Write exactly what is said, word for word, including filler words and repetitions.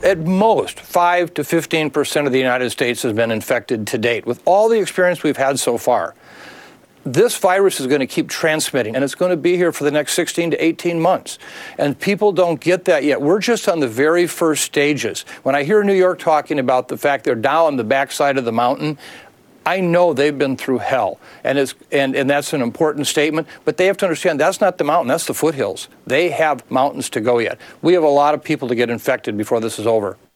at most, five to fifteen percent of the United States has been infected to date. With all the experience we've had so far, this virus is going to keep transmitting, and it's going to be here for the next sixteen to eighteen months. And people don't get that yet. We're just on the very first stages. When I hear New York talking about the fact they're down on the backside of the mountain, I know they've been through hell, and, it's, and, and that's an important statement, but they have to understand that's not the mountain, that's the foothills. They have mountains to go yet. We have a lot of people to get infected before this is over.